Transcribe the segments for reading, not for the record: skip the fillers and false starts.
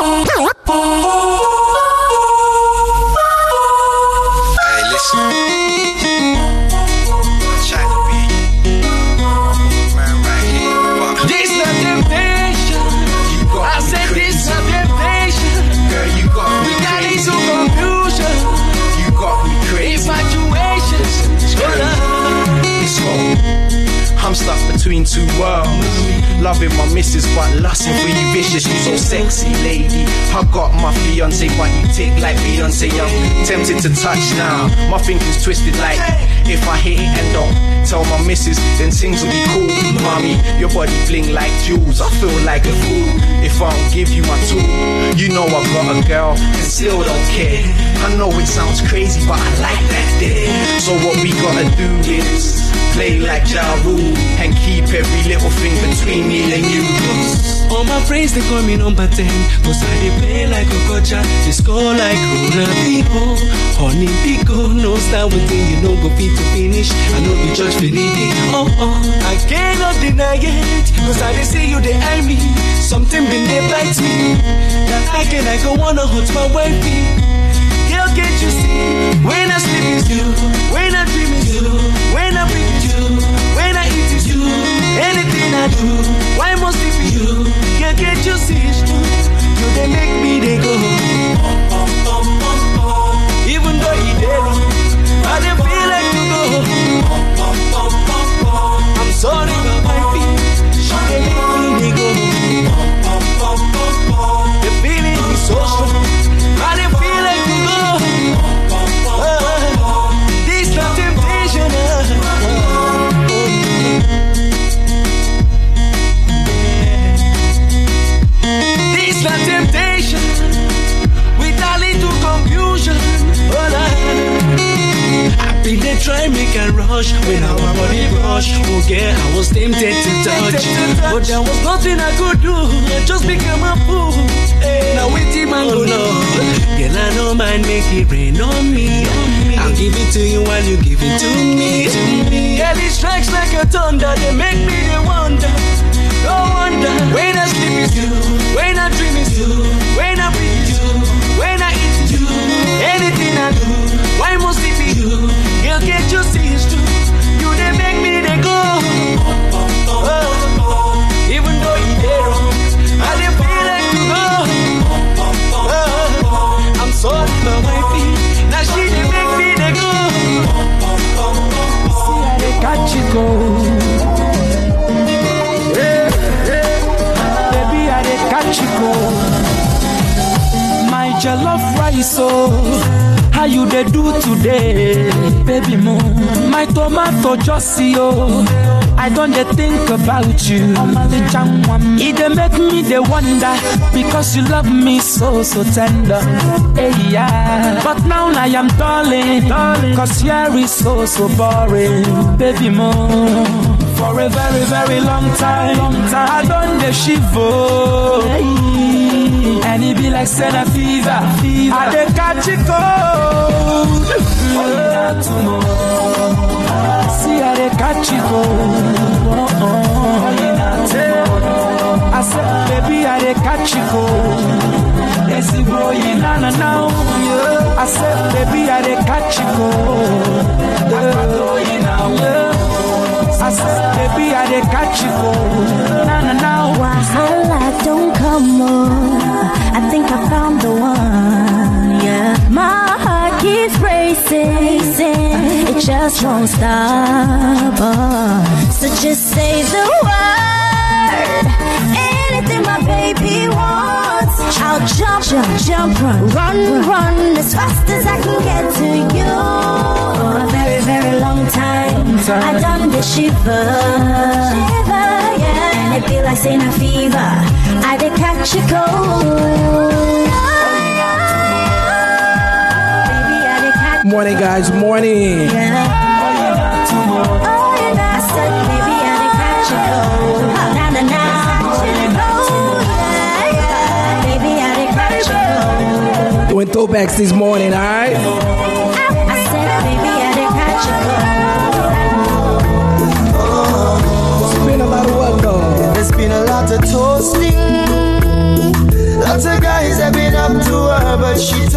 I'm stuck between two worlds. Loving my missus but lusting for you vicious. You so sexy, lady. I got my fiance but you tick like Beyonce. I'm tempted to touch now. My thinking's twisted like if I hit it and don't tell my missus, then things will be cool. Mommy, your body bling like jewels. I feel like a fool if I don't give you my tool. You know I've got a girl and still don't care. I know it sounds crazy but I like that there. So what we gotta do is play like Ja Rule and keep every little thing between me and you. All my friends they call me number 10, cause I they play like a gotcha. They score like Ronaldinho. Honey Pico, no style within you know go fit to finish. I know the judge finity. I cannot deny it, cause I they see you they eye me. Something been there bites me. That I go wanna hurt my wifey. Girl, can't you see? When I sleep is you, when I dream is you, when I breathe is you, when I eat is you. Anything I do, why must it be you? Girl, can't you see it's true? You they make me they go. Even though you did, I don't feel like to go. I'm sorry about my feet. She they make me they go. The feeling is so strong. I don't feel like to go. This not temptation. This not temptation. With a little confusion. I think they try make a rush when our body rush. Oh yeah, I was tempted to touch, but there was nothing I could do. I just became a fool. Now with him I go no. Girl, I don't mind make it rain on me. I'll give it to you while you give it to me. Girl, it strikes like a thunder. They make me they wonder. No wonder. When I sleep is you, when I dream is you, when I breathe is you, when I eat is you. Anything I do, why must it be you? Girl, can't you see it's true? You they make me they go. Even though you did wrong, I didn't feel like to go. I'm sorry for my feet. Now she they make me they go. See how they catch you go. Yeah, yeah. Baby, how they catch you go. My jollof rice, oh. How you they do today, baby moon? My tomato just see you. I don't they think about you. It they make me they wonder because you love me so tender. Hey yeah. But now I am darling, cause here is so boring, baby moon. For a very, very long time, I done the shiver. And it be like Senna fever. I dey catch it cold. See how they catch it cold. I said, baby, I dey catch it cold. Yes, you go in now. I said, baby, I dey catch it cold. I said, baby, I dey catch you cold. Now. Wahala don't come on. I think I found the one. Yeah, my heart keeps racing. It just won't stop. So just say the word. Anything my baby wants, I'll jump, run as fast as I can get to you. For a very, very long time, I done the shiver, yeah. And it be like saying a fever. I did catch a cold. Morning, guys, morning. Yeah. I said, baby, I did catch a cold. Baby, I did catch a cold. Doing throwbacks this morning, alright? I said, baby, I did catch a cold. It's been a lot of work, though. There's been a lot of toasting. Lots of guys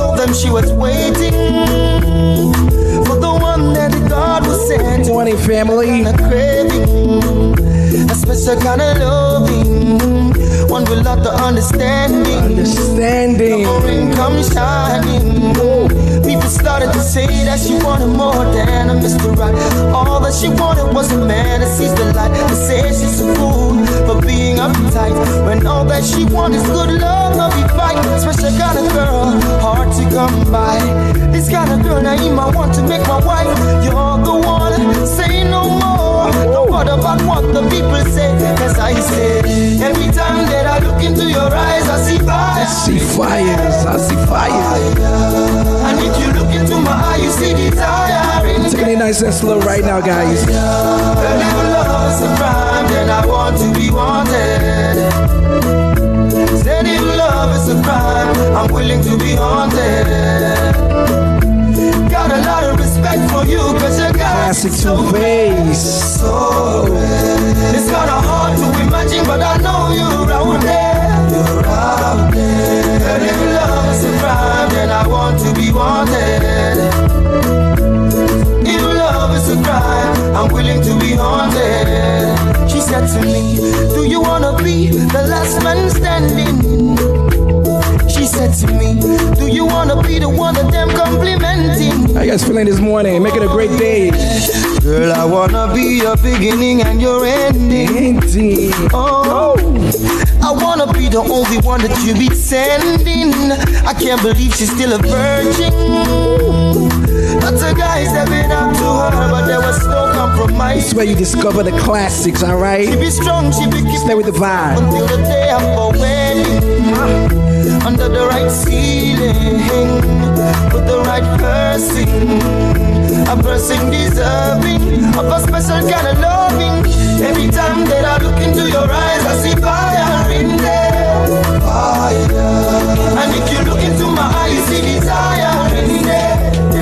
told them she was waiting for the one that God was sent. Good morning, family. A craving, a special kind of loving, one with lot of understanding. The ring comes shining. People started to say that she wanted more than a Mr. Right. All that she wanted was a man that sees the light. They say she's a fool for being uptight, when all that she wants is good love, no be fight. Special kind of girl, hard to come by. This kind of girl, now you might want to make my wife. You're the one, say no more. Don't bother about what the people say, cause I say, every time that I look into your eyes, I see fire. I see fires, I see fires. And if you look into my eye, you see desire. Taking it nice and slow right now, guys. If love is a crime, then I want to be wanted. Said if love is a crime, I'm willing to be haunted. Got a lot of respect for you, cause you got classic Two-Face. So it's kinda hard to imagine, but I know you're out there. You're out there. And if love is a crime, then I want to be wanted. If love is a crime, I'm willing to be haunted. She said to me, do you wanna be the last man standing? She said to me, do you wanna be the one that them complimenting? How you guys feeling this morning? Make it a great day. Girl, I wanna be your beginning and your ending. Oh, I wanna be the only one that you be sending. I can't believe she's still a virgin. Lots of guys have been up to her, but there was no compromise. This is where you discover the classics, alright? She be strong, she be keep stay with the vibe until the day of our wedding. Under the right ceiling, with the right person, a person deserving of a special kind of loving. Every time that I look into your eyes, I see fire in there. Fire. And if you look into my eyes, you see desire in there.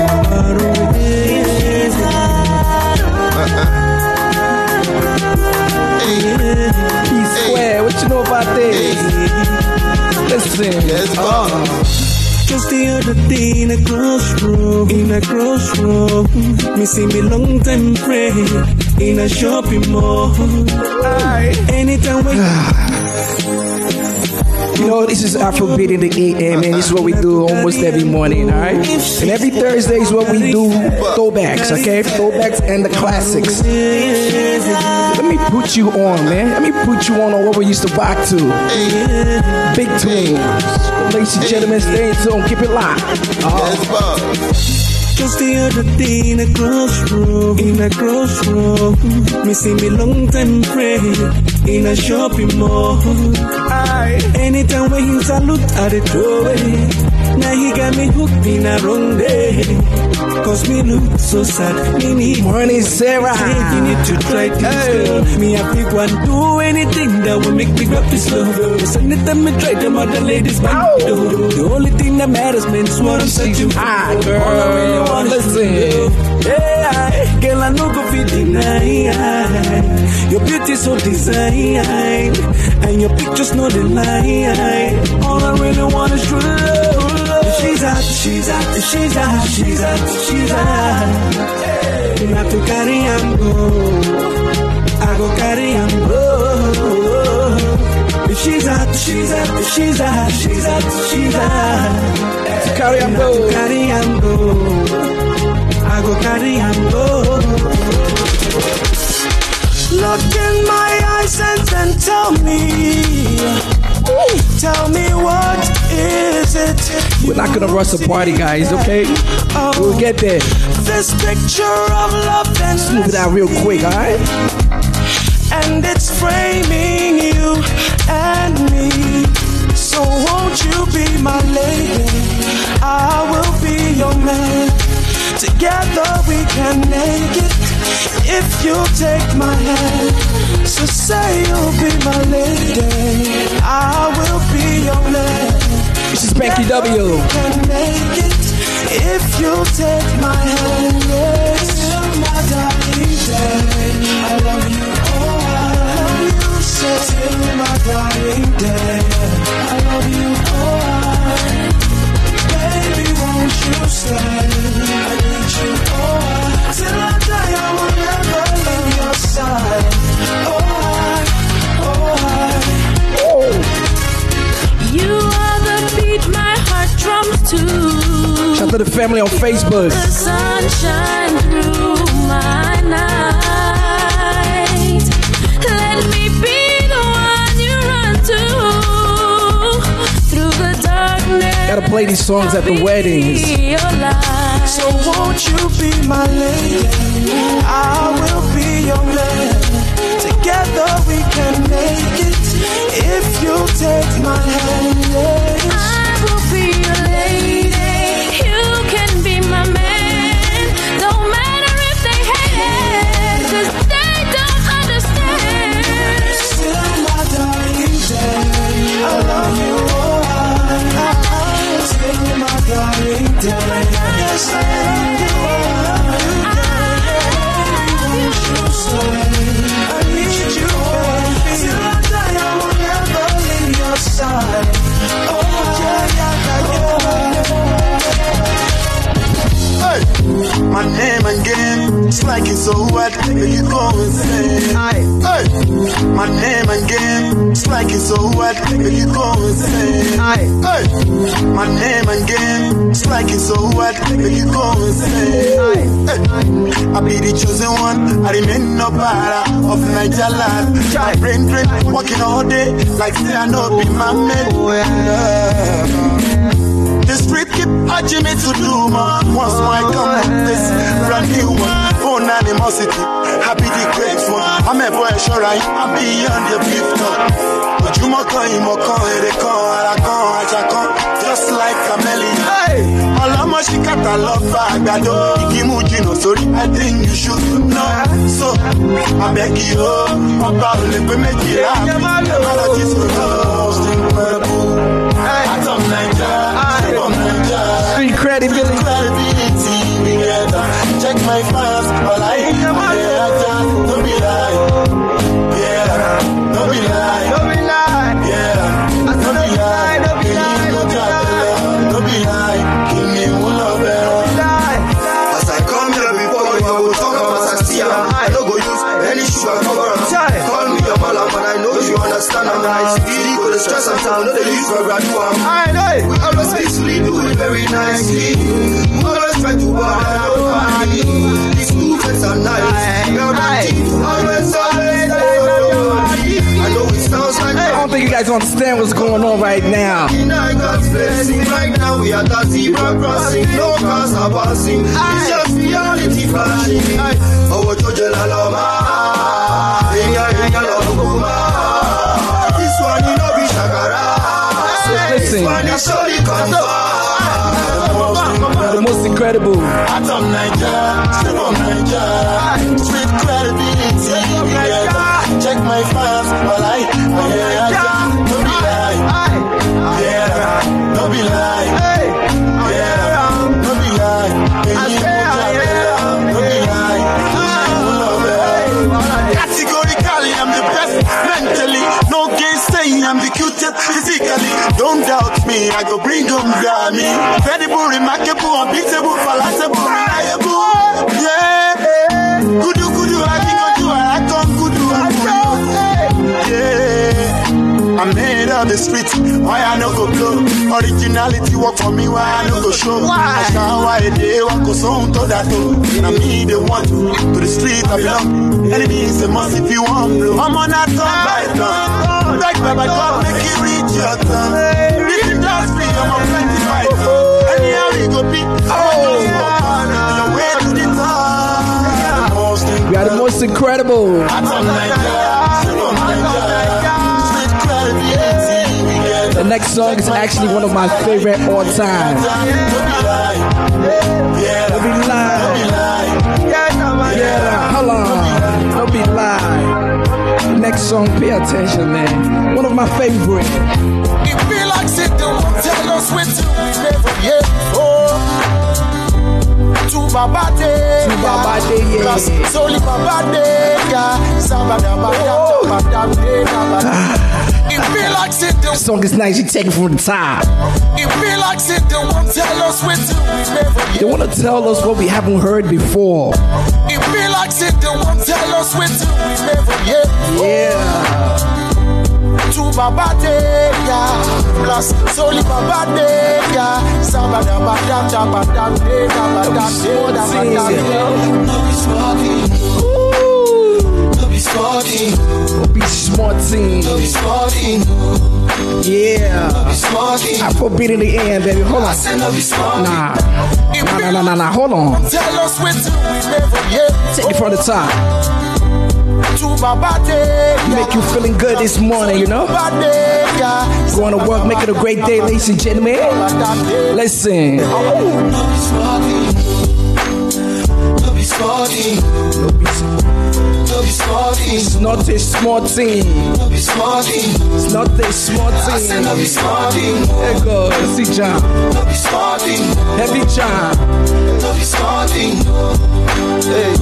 P-Square, what you know about this? Listen, just the other day in a crossroad, me see me long time pray in a shopping mall. Anytime we you know, this is Afrobeat in the AM, and this is what we do almost every morning, alright? And every Thursday is what we do throwbacks, okay? Throwbacks and the classics. Let me put you on, man. Let me put you on what we used to rock to. Big tunes. Ladies and gentlemen, stay tuned. Keep it locked. just the other day in a crossroad, me see me long time pray in a shopping mall. Anytime when he salute, I dey throw away. Now he got me hooked in a wrong day. Cause me look so sad. Me need morning, Sarah. You need to try this, girl. Me a big one, do anything that will make me grab this love. Cause anytime me try them other ladies, man, the only thing that matters, man, is what I'm searching for. Girl, all I really want listen. Yeah, girl, I no go fit deny. Your beauty so designed, and your pictures no the lie. All I really want is true love. She's out. Not to carry and go. I go carry and go. She's out. To carry and go. I go carry and go. Look in my eyes and then tell me what is it? We're not gonna rush the party, guys, okay? We'll get there. This picture of love and smooth it out real quick, alright? And it's framing you and me. So won't you be my lady? I will be your man. Together we can make it if you take my hand. So say you'll be my lady, I will be your man. This is Becky W. We can make it if you take my hand. Yes, my darling day, I love you. Oh, I love you. Say till my darling day, I love you. Oh, baby. out to the family on Facebook. The sunshine through my night. Let me be the one you run to through the darkness. Gotta play these songs at the weddings. So won't you be my lady? I will be your man. Together we can make it. If you take my hand, yes. I will be your lady. You can be my man. Don't matter if they hate, 'cause they don't understand. Still my darling, I love you. Still my darling, yes, I love you. I need you. Till I die, I will never leave your side. Oh, yeah. Hey, my name again, it's like it's so wet, you go insane. Hey, my name again, it's like it's so wet, you go insane. Hey, my name again, it's like it's so wet, you go insane. I be the chosen one, I remain no para of Niger land. My brain drain, working all day, like say I know be my man. The street keep urging me to do more. Once more I come with this brand new one. Own animosity, happy the great one. I'm a boy sure I'm beyond the beef talk. But you more come, they come, just like Camellia. Hey, all of my shikata love bagado. Ikimujino, sorry, I think you should know. So I beg you, about the Pemekira. Apologies for the most incredible. Atom Niger, Street credibility. Together. Check my fans, but I don't be lie. Yeah, don't be lie. Don't be lie. Yeah, don't be lie. Don't be lie. Don't be lie. Give me one love as I come here before you, I will talk about Saxia. I don't go use any sugar cover. Call me your malam, but I know you understand. I'm nice. Really go to stress and town, not the use for graduate. I know. We always peacefully do it very nicely. Always try to bother nobody. These movements are nice. Always. I know it sounds like I don't think you guys understand what's going on right now. Right now we are the zebra crossing. No cars are passing. It's just reality flashing. Oh, what you tell this one you know be shakara. Listen. This one is surely confirmed. The most incredible. Atom Niger, step on Niger. Street credibility. Check my fans, but don't be lie. Yeah, don't be lie. Yeah, don't be lie. Don't be lie. Categorically, I'm the best mentally. No gainsaying, I'm the cutest physically. Don't doubt me, I go bring them Grammy. Credible, remarkable, unbeatable, palatable, reliable. Yeah, kudu, I think I come kudu, yeah. I'm made of the streets, why I no go blow? Originality work for me, why I no go show? I shine why they walk go so to that door. I me the one to the street I belong. Enemy is a must if you want blow. I'm on that turn by turn. Like Baba God make it reach your turn. If you just free, I'm on 25 turn. Anyhow you go be, the way to the top. We are the most incredible. The next song is actually one of my favorite all time. Don't be lying. Yeah, hold on. Don't be lying. The next song, pay attention, man. One of my favorite. It feel like sit down, tell us what to never yet. To Babade, yeah. Soli Babade, yeah. It feel like sit down. The song is nice, you take it from the top. It feel like sit down, tell us what to never yet. They want to tell us what we haven't heard before. It feel like sit down, tell us what to never yet. Yeah. To Babadeya, plus Soli Babadeya, Sabada Badada Badada Badada. No be smarting, no be smarting, no be smarting, no be smarting. Yeah, no be smarting. Afrobeat in the end, baby. Hold on. I said no be smarting. Nah. Hold on. Tell us what to we never hear. Take it from the top. Make you feeling good this morning, you know? Going to work, make it a great day, ladies and gentlemen. Listen. No be smarting. It's not a small thing. No be smarting. It's not a small thing. I said no be smarting. There goes, see John. No be smarting. Heavy John. No be smarting. Hey.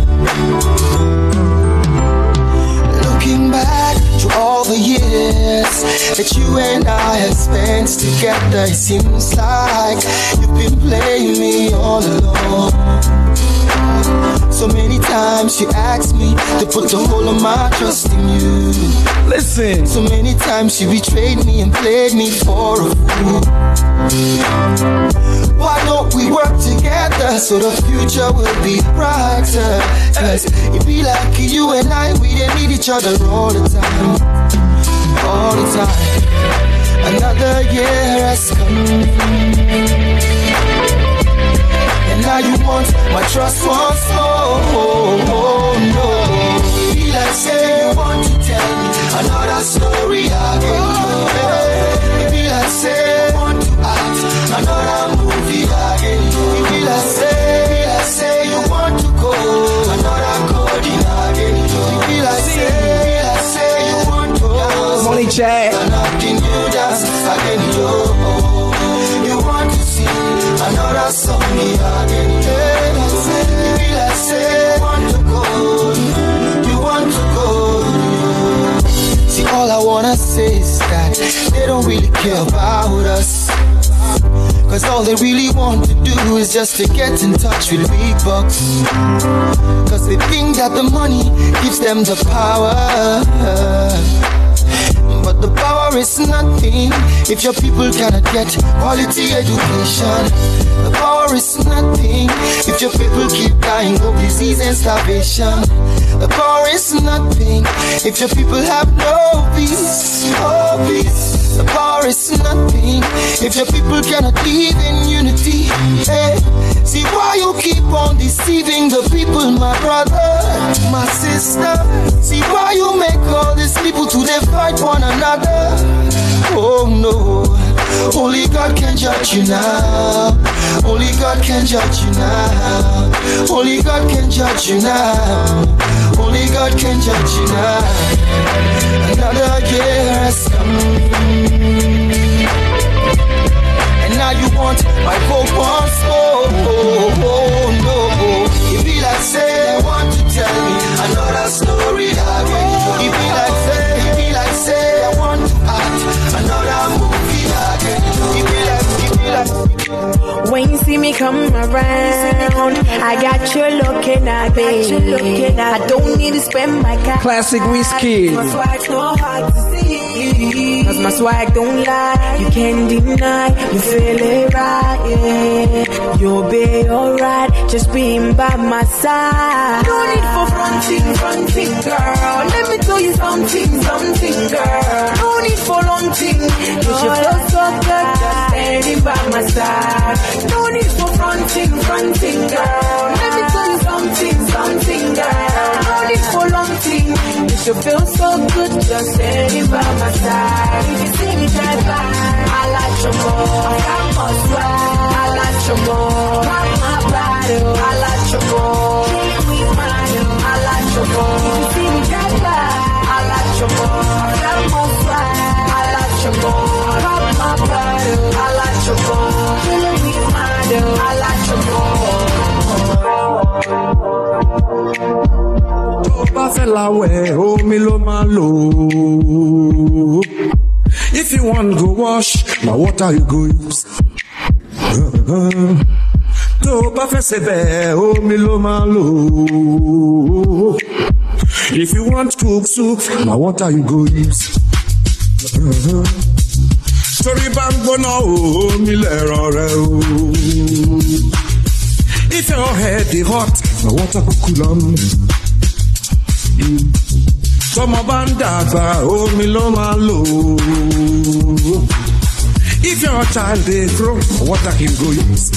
Looking back to all the years that you and I have spent together, it seems like you've been playing me all along. So many times you asked me to put the whole of my trust in you. Listen. So many times you betrayed me and played me for a fool. Why don't we work together so the future will be brighter? Cause it be like you and I, we didn't need each other all the time. All the time. Another year has come, and now you want my trust once more. Oh, no. Be like say you want to tell me another story again. Be like say you want to act another movie again. Be like say you want to go another coding again. Be like say you want to dance. Money chat. Nothing you dance again. You want to sing another song again. Be like say you want to go. You want to go. See, all I wanna say is that they don't really care about us. Cause all they really want to do is just to get in touch with big bucks. Cause they think that the money gives them the power. But the power is nothing if your people cannot get quality education. The power is nothing if your people keep dying of disease and starvation. The power is nothing if your people have no peace, no peace. The power is nothing if your people cannot live in unity. Hey, see why you keep on deceiving the people, my brother, my sister. See why you make all these people to they fight one another. Oh no, only God can judge you now. Only God can judge you now. Only God can judge you now. Only God can judge you now. Another year has come, and now you want my vote once more. Oh no, it be like say I want to tell me another story again. It be like say I want to act another movie again. It be like when you see me come around, I got you looking at me. I don't need to spend my cash. Classic Whiskey. My swag's not hard to see. Cause my swag don't lie, you can't deny. You feel it right, yeah. You'll be alright, just being by my side. No need for fronting, girl. Let me tell you something, girl. No need for long thing. You should feel so good, just standing by my side. No need for fronting, girl. Let me tell you something, girl. No need for long thing. You should feel so good, just standing by my side. If you see me drive by, I like you more. I must ride. I like you more. Rock my body, I like you more. Keep me smiling, I like you more. If you see me drive by, I like you more. I must ride. I like you more. Rock my body, I like you more. Keep me smiling, I like you more. If you want go wash, now what are you go use? If you want cook soup, now what are you go use? Torí bá ń gbóná omi lẹ́rọ rẹ̀ o. If your head dey hot, na water go cool am. Tọ́mọ bá ń dàgbà omi ló máa lò. If your child dey grow, water him go use.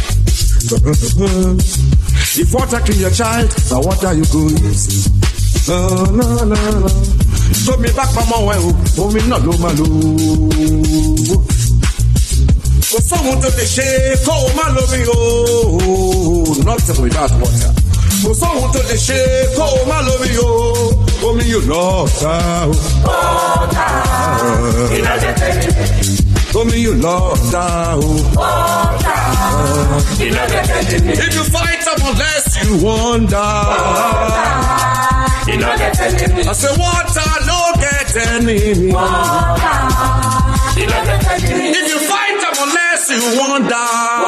If water kill your child, na water you go use. No. Tómi bá pamọ́ wẹ̀ o, omi náà ló máa lò. Kò sóhun tó lè ṣe kó o má lómi o. Nothing without water. Kò sóhun tó lè ṣe kó o má lómi o. Omi yóò lọ́ọ̀ta o. Water, Omi yóò lọ́ọ̀ta o. water, If you fight them unless you wonder. I say water no get enemy. If you fight them unless you wonder.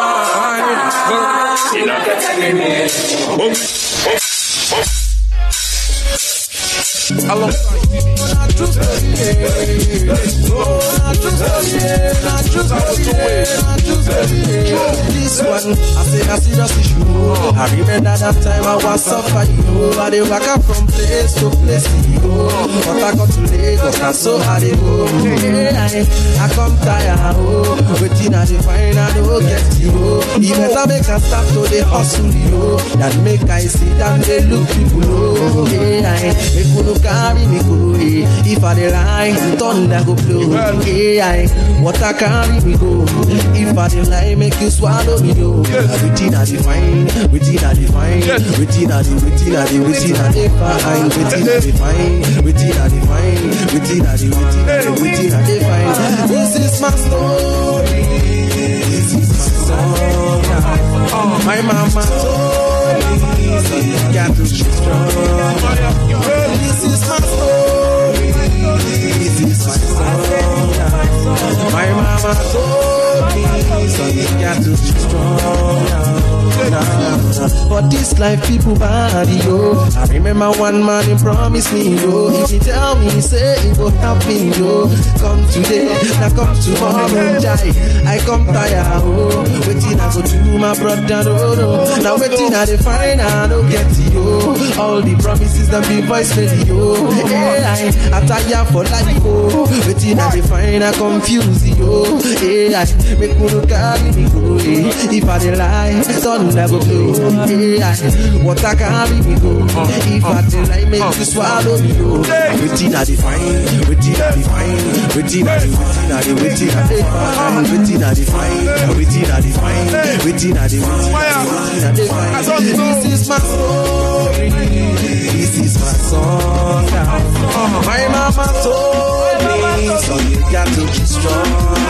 This one, I say a serious issue. I remember that time I was suffering. I dey walk up from place to place. But I got to Lagos, and so I dey go. I come tired, waiting at the fine, I don't get you. It better make a start to the hustle, that make I sit down, they look people. If you look carry me go, if I dey lie, thunder go blow. Water carry me go. If I dey lie, make you swallow me, yo. Waiting at the fine, waiting at the fine, waiting at the fine, waiting at the fine, waiting at the fine, waiting at the fine. This is my story. This is my song. My mama told me, so you got to be strong. This is my story. This is my song. My mama told me, so you got to be strong. For this life, people bad, yo. I remember one man, he promised me, yo. If he tell me, say it will happen, yo. Come today, now come tomorrow, jai. I come tired, oh. Waiting, I go to my brother, no. Now waiting, I define, I don't get you. All the promises that be voice radio. I tire for life, oh. Waiting, I define, I confuse you. Make me look at me, go. If I dey lie, thunder go blow. Water carry me go. If I dey lie, make you swallow me, go. Waiting, I define, waiting, I define, waiting, I define, waiting, I define, waiting, I define, waiting, I define, waiting, I define. This is my story. This is my song. My mama told me, so you got to be strong.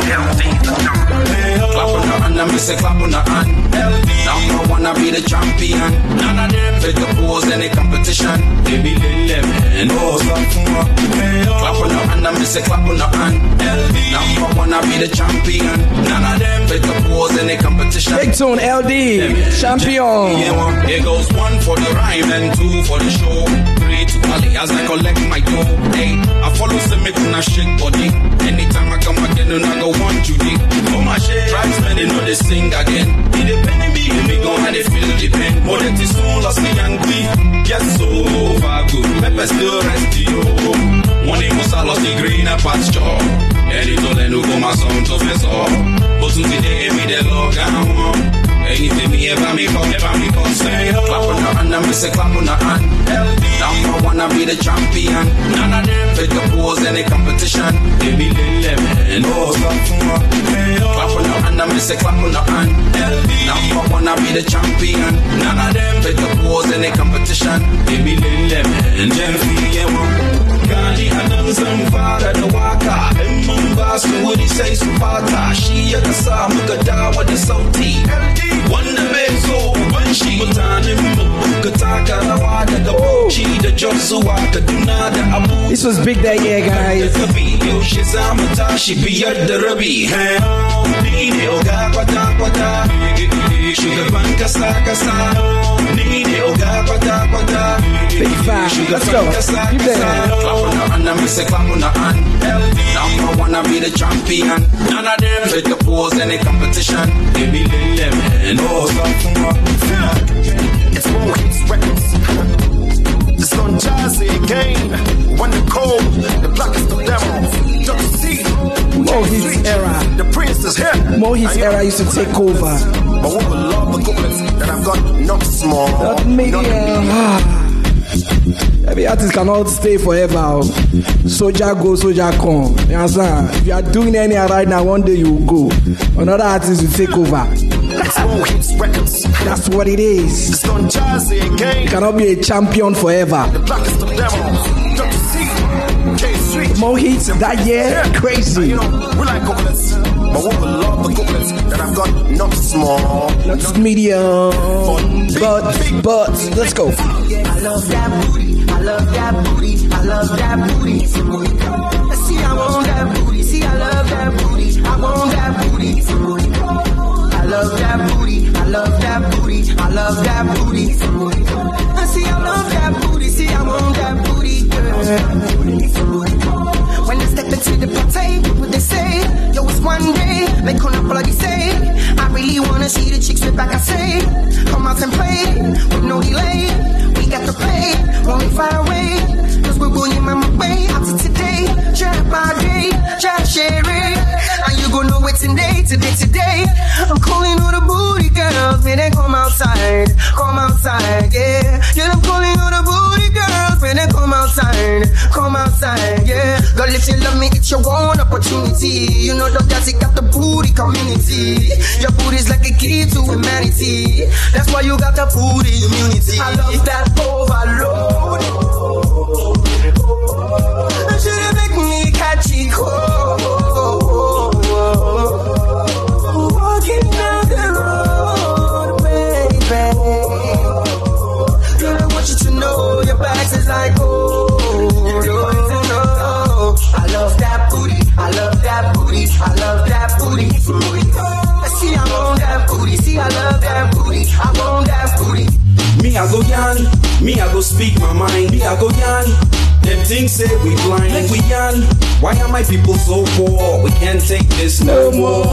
Clap on the hand, I miss a clap on the hand. Now I wanna be the champion. None of them fit the pose in the competition. They be them and oh, clap on the hand, I miss a clap on the hand. Now I wanna be the champion. None of them fit the pose in the competition. Big tune, LD, champion. It goes 1 for the rhyme and 2 for the show. 3 to Ali as I collect my dough. Hey, I follow Semikuna shake body. Anytime I come again, and I go 1 Judy. Oh my shit, tribesmen, they know they sing again. It depending me, me go and they feel the pain. More than this soon, lost me and we. Yes, so far good. Pepper still rest you. One day was I lost the green pasture. And it all no go my son to face off. But today they gave me the log down. Anything me ever me call say clap on the hand, I miss a clap on the hand. Now I wanna be the champion. None of them fit the pose in the competition. They be them and oh, clap on the hand, I miss a clap on the hand. Now I wanna be the champion. None of them fit the pose in the competition. They be them and Gani Adam zan fara da waka in mun ba su wuri sai su fata shi ya kasa muka dawo da sauti wanda bai so ban shi mutanen mu ka taka rawa daga Bauchi da Jos zuwa Kaduna da Abuja. This was big that year, guys. Yaushe za mu tashi biyar da rabi ni ne oga kwata-kwata shugaban kasa ni ne oga kwata-kwata Big five. Let's go. Keep that. Number one, I be the champion. None of them take the pose in the competition. They be them. It's more hits records. It's on Jazzy again. When the cold, the blackest of them. Dr. C. Mohit's era. The prince is here. Mohit's era used to take over. But we will love the goodness that I've got not small. Not medium. Every artist cannot stay forever. Soldier go, soldier come. You understand? If you are doing any right now, one day you will go. Another artist will take over. That's what it is. It's on Jazzy again. You cannot be a champion forever. The blackest of them. Dr. C. Mohit that year, crazy. You know, we like goodness. But we will love the goodness that I've got not small. Not medium. But let's go. I love that booty. I love that booty. I love that booty. See, I want that booty. See, I love that booty. I want that booty. I love that booty. I love that booty. I love that booty. See, I love that booty. See, I want that booty, girl. When they step into the party, what they say? Yo, it's one day. Make on a bloody say. I really wanna see the chicks with back. I say, come out and play with no delay. We got to play, won't be far away. Cause we're going my way after today. Try by day, try share it. And you gon' know it today. I'm calling all the booty girls, when they come outside, yeah. Yeah, I'm calling all the booty girls, when they come outside, yeah. Girl, if you love me, it's your one opportunity. You know the guys, got the booty community. Your booty's like a key to humanity. That's why you got the booty immunity. I love that overload. Should make me catch it cold. Walking down the road, baby. Girl, I want you to know your back is like gold. I love that booty. I love that booty. I love that booty. See, I want that booty. See, I love that booty. I want that booty. Me, I go yarn. Me, I go speak my mind. Me, I go yarn. Them things say we blind. Like we yarn. Why are my people so poor? We can't take this no more.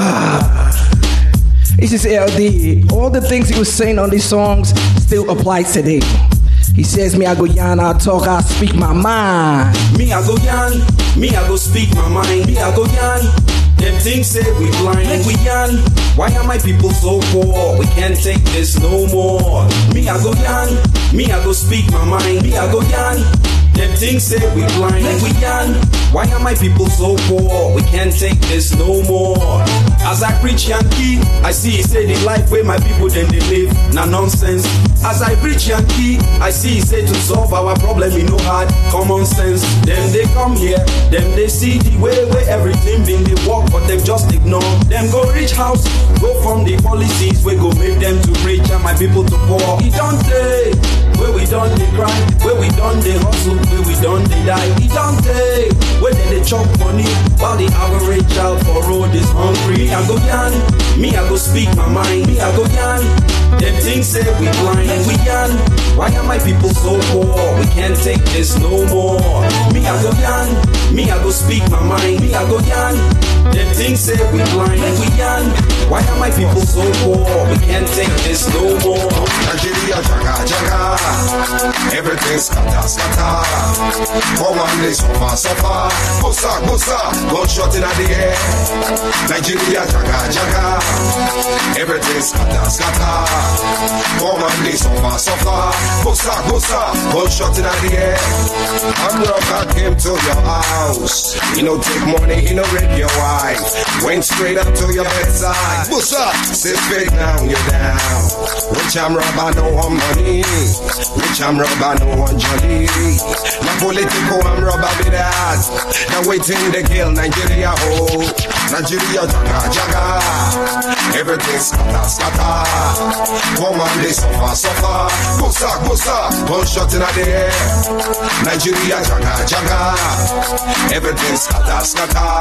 This is LD. All the things he was saying on these songs still apply today. He says, me, I go yarn, I talk, I speak my mind. Me, I go yarn. Me, I go speak my mind. Me, I go yarn. Them things say we blind. Like we yarn. Why are my people so poor? We can't take this no more. Me, I go yarn. Me, I go speak my mind. Me, I go yarn. Them things say we blind. Like we yarn. Why are my people so poor? We can't take this no more. As I preach Yankee, I see he say the life where my people then they live. Nah nonsense. As I preach Yankee, I see he say to solve our problem in no hard common sense. Then they come here, then they see the way where everything been they walk, but them just ignore. Them go reach house, go from the policies we go make them to rich and my people to poor. It don't take where we done they cry, where we done they hustle, where we done they die. It don't take where they chop money while the average child for road is hungry. Me I go yarn, me I go speak my mind. Me I go yarn, them things say we blind. Like we yarn, why are my people so poor? We can't take this no more. Me I go yarn, me I go speak my mind. Me I go yarn, them things say we blind. Like we yarn, why are my people so poor? We can't take this no more. Nigeria jaga jaga, everything's scatter scatter. For one day suffer, busa, gunshot in the air. Nigeria jaga jaga, everything's scatter. For one day suffer, busa, gunshot in the air. I'm rocker came to your house. You know take money, you know rape your wife. Went straight up to your bedside. Busa, sit straight down, you're down. Rich I'm robber, no one money. Rich I'm robber, no one jolly. My political I'm robber with that. Now waiting the kill Nigeria oh. Nigeria jaga. Everything's scatter. Woman they suffer. Busa, gunshot in the air. Nigeria jaga. Everything's scatter.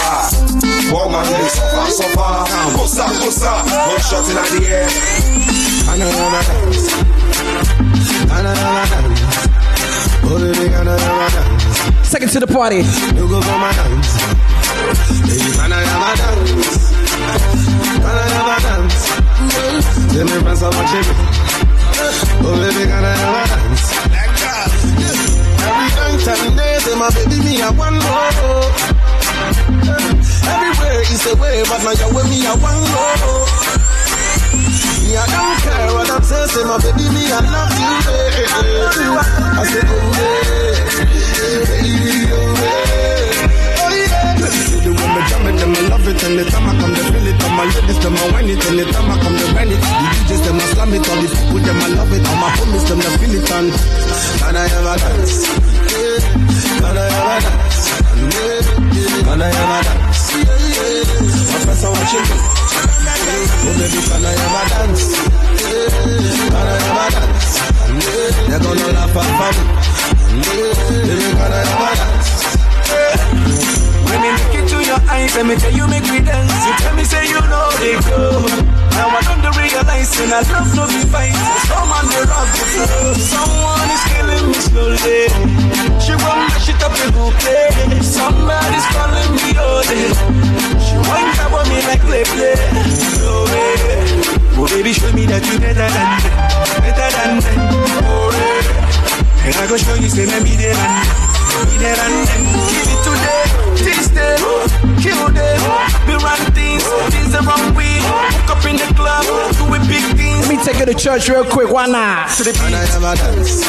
Woman they suffer. Busa, gunshot in the air. Oh baby, can I have a dance? Second to the party. You go for my dance. Baby, can I have a dance? Can I have a dance? Let me press up my chicken. Oh baby, can I have a dance? Every night and day, say my baby, me I want more. Everywhere is a way, but now you're with me, I want more. Me, I don't care what I'm saying, say my baby, me, I love you, baby. I say, oh yeah, baby, oh yeah. Oh yeah. When me jam it, them I love it, and the time I come to feel it, all my ladies, them I whine it, and the time I come to run it, the DJs, them I slam it, all the people, them I love it, all my homies, them I feel it, and can I have a dance? Can I have a dance? Can I have a dance? Professor Washington. Oh baby, can I have a dance? Can I have a dance? They're gonna laugh at me. Baby, can I have a dance? When me look into your eyes, let me tell you make me dance. You tell me say you know they go. Now I don't realize and I love no be fight. Someone they rock the flow. Someone is killing me slowly. She want my shit up in play. Somebody's calling me all day. She won't cover me like play. No way. Oh baby, show me that you better than them. Better than them. Oh yeah. And I go show you say let me there and be there and then. Give it today. Tease them, kill them, we run things, things the wrong way. Hook up in the club, doing big things. Let me take you to church real quick, why not? Can I have a dance?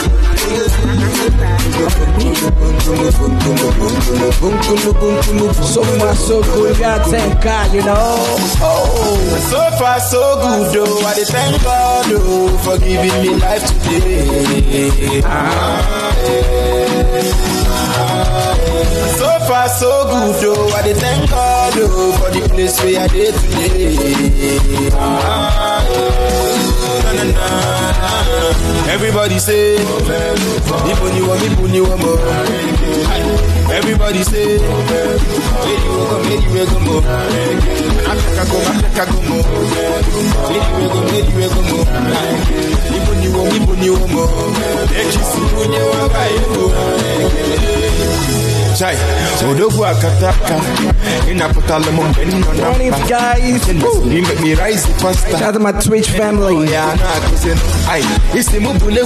So far so good, God thank God, you know. Oh, so far so good, though. I thank God, oh, for giving me life today. So far so good, though. I thank God, oh, for the place where I did today. Everybody say, me want more. Everybody say, make you go more. I go more. Make you go more. You want more. Let you see when you are Chai, Odogu Akataka, in Apotalo, morning, guys. You make me rise faster. Shout out to my Twitch family. It's the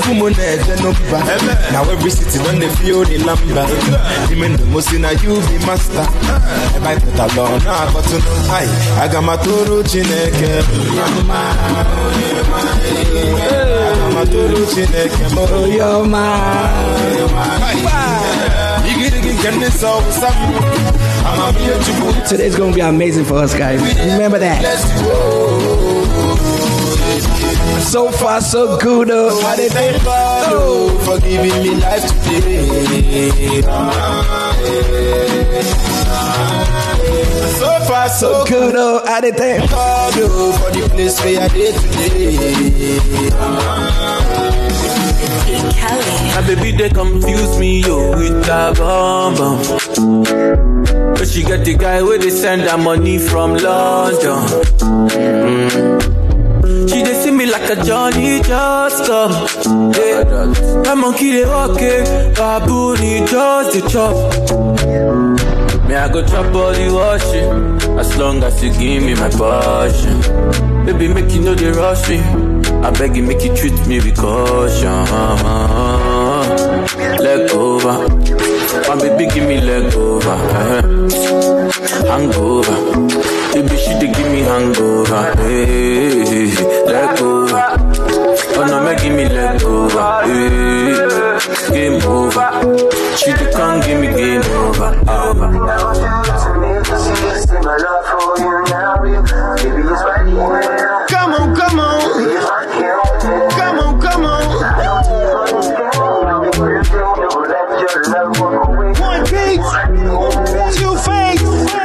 now every city when they feel the lamba. You mean the most in a you be master. I put a law now, but to know I got my Toro Chineke. Today's gonna be amazing for us, guys. Remember that. So far, so good. I thank God for giving me life today. So far, so good. I thank God for the place where I did today. My baby, they confuse me, yo, with a bomb. But she got the guy where they send her money from London. She they see me like a Johnny just come. Yeah. My monkey they walking, baboon he just the chop. Me I go chop all the washing, as long as you give me my passion. Baby make you know they rush me, I beg you make you treat me with caution. Leg over, my baby give me leg over. Hangover, baby she dey give me hangover. Hey, leg over, oh no make give me leg over. Hey, game over, she dey come give me game over. Come on, come on. Come on, come on. One beat, two face.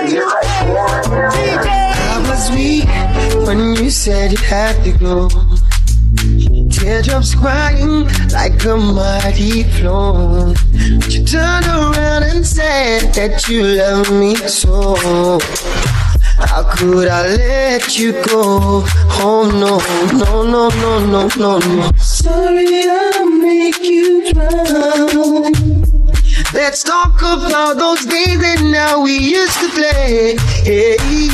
I was weak when you said you had to go. Teardrops crying like a mighty flow. But you turned around and said that you love me so. How could I let you go? Oh no, no, no, no, no, no, no. Sorry, I'm me. make you drown. Let's talk about those days and now we used to play. Hey,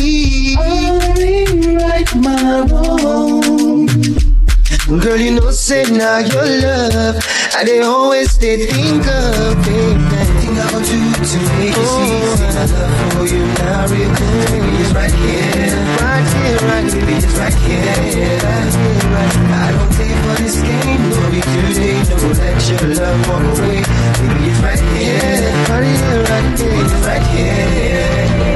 I right my wrong. Girl, you know, say now your love, I they always stay think of it. Think about you to make you see. I love for you now, real good. Baby, it's right here, right here, right here. Baby, it's right here, right here, right here. I don't pay for this game, no be today, no let your love walk away. Baby, it's right here, right here, right here, it's right here.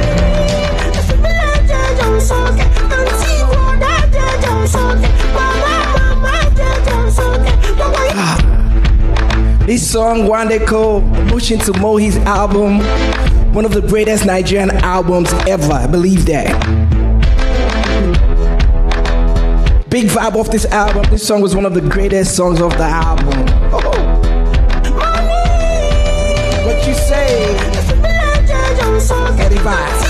This song, Wandeko, pushing to Mohi's album, one of the greatest Nigerian albums ever. I believe that. Big vibe off this album. This song was one of the greatest songs of the album. Oh. What you say? Eddie Vibes.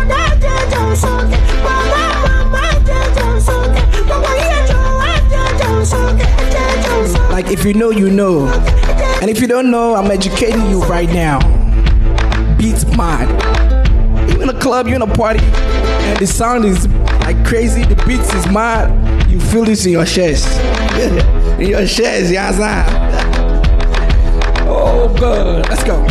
Like if you know, you know. And if you don't know, I'm educating you right now. Beats mad. You in a club, you in a party, and the sound is like crazy, the beats is mad. You feel this in your chest. In your chest, yes. Oh God, let's go.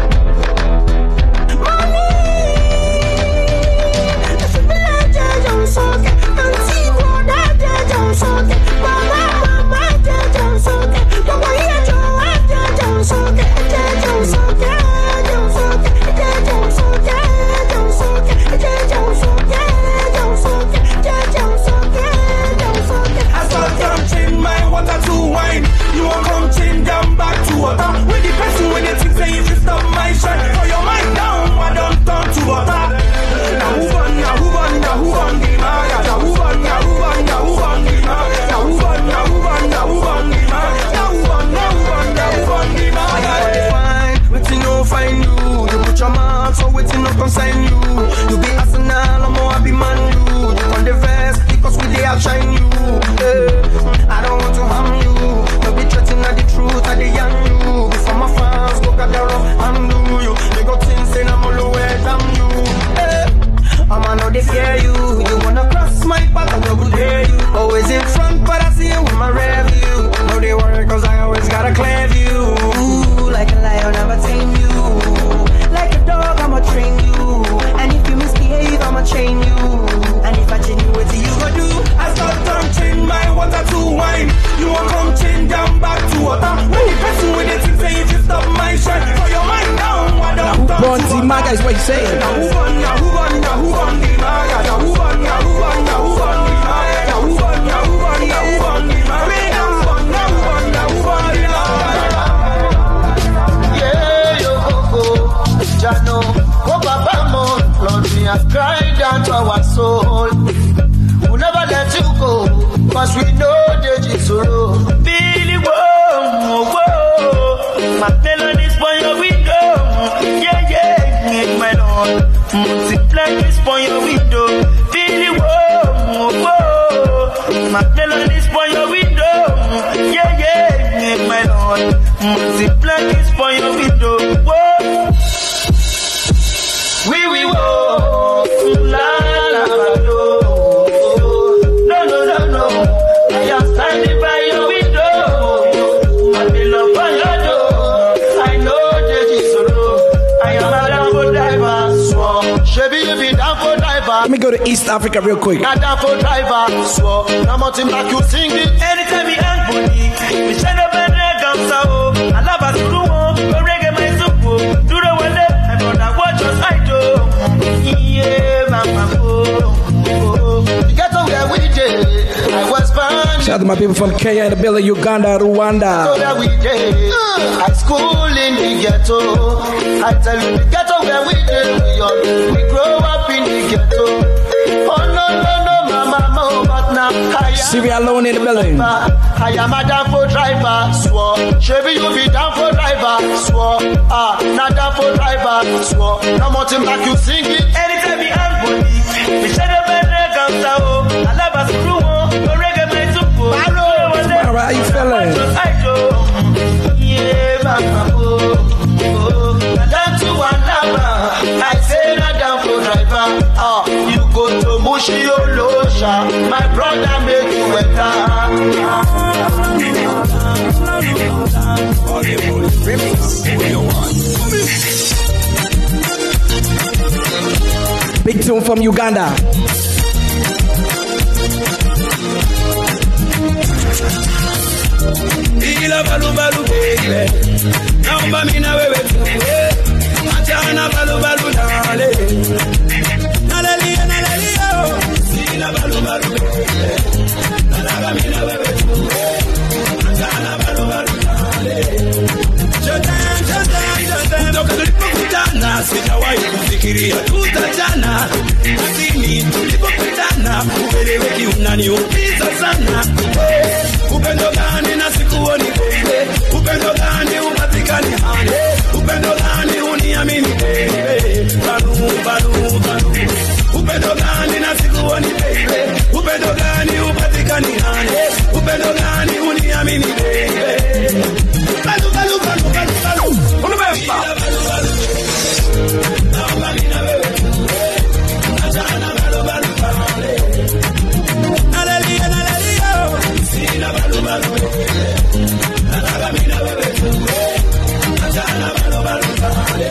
You be Arsenal, I'm more happy man you. You on the vest because we they outshine you. I don't want to harm you. No be threatening at the truth, at the young you. Before my fans go gather up and do you. They go think say I'm all the way down you. I know they fear you. You wanna cross my path, I will dare you. Always in front, but I see you with my review. No they worry cause I always got a clear view. Like a lion, I'ma tame you. Like a dog, I'ma train you. And if you misbehave, I'ma chain you. And if I chain you, what do you go do? I start to chain my water to wine. You won't come chain down back to water. When you person with the things, say if you stop my shine. For your mind down, I don't who born the maga is what you saying. Who born the maga? Who born the Jano, oh Papa Mo, Lord, we have cried down to our soul. We'll never let you go, cause we know that it's sorrow. Billy, whoa, whoa, my melodies for your window. Yeah, yeah, my Lord, multiply this for your window. Billy, whoa, whoa, my melodies for your window. Yeah, yeah, my Lord, multiply this for your window. Whoa. We walk, la la la, no. I am standing by your window. I belong by your door. I know that it's sorrow. I am a down for driver, swore. Shebi you be down for driver. Let me go to East Africa real quick. Not down for driver, swore. Now mountain back you sing it. Anytime you hang body, we shine up and drag out so. I love us to do reggae my soup. Do the one day, I brother watch us I do. Yeah, mama, get on where we did. I was born. Shout out to my people from Kenya, the Billy, Uganda, Rwanda. So that we did. I school in the ghetto. I tell you, the ghetto where we did. We grow up in the ghetto. Oh no, mama, but now I am Sierra Leone in the building. I am a down for driver, swore. Shebi you be down for driver, swore. Not down for driver, swore. No more to back you sing it. Anytime we have body, we shut up and drag out so. I love us through one, no reggae my soup. Alright, how you feeling? Masha, my brother make you better. Big tune from Uganda. Ila balu balu baby, naomba mina wewe tuwe, achana balu balu dale, nalalia nalalia, ila balu balu baby, naomba mina wewe tuwe, achana balu balu dale. Kutoka tulipokutana sijawahi kufikiria tutajana, lakini tulipokutana ueleweki unaniumiza sana. Upendo gani na sikuoni baby, upendo gani upatikani hali, upendo gani uniamini baby, balu balu balu. Upendo gani na sikuoni baby, upendo gani upatikani hali, upendo gani uniamini baby, balu balu balu balu balu. Unabeba naomba mina wewe achana balu balu balu, nalalia nalalia, sina balu balu, naomba mina wewe achana balu balu balu.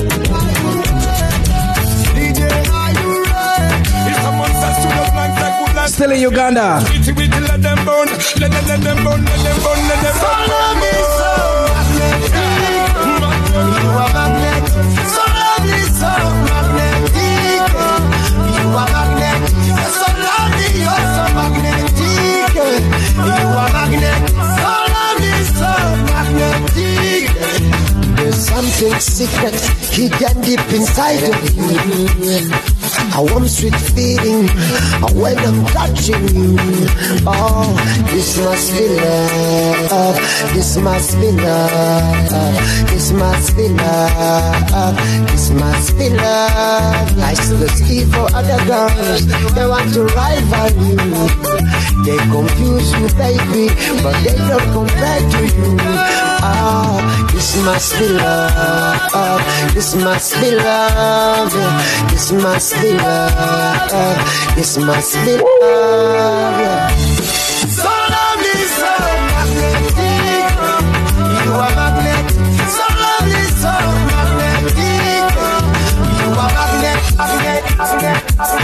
DJ, are you ready? If someone says to the blank like wood like Still in Uganda. let them burn, let them burn, let them burn, let them burn. Follow me, so magnetic. You are magnetic. Follow me, so magnetic. You are magnetic. So lovely, you're so magnetic. You are magnetic. Follow me, so magnetic. There's something secret hidden deep inside of you. A warm sweet feeling when I'm touching you. Oh, this must be love. This must be love. This must be love. This must be love. I still see for other girls. They want to rival you. They confuse you, baby, but they don't compare to you. Oh, this must be love. This must be love. This must be love. This must be love. So lovely, so magnetic. You are magnetic. So lovely, so magnetic. You are magnetic, magnetic,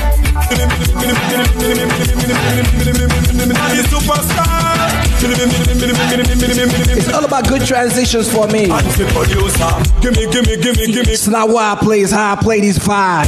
It's all about good transitions for me. It's not why I play, it's how I play these vibes.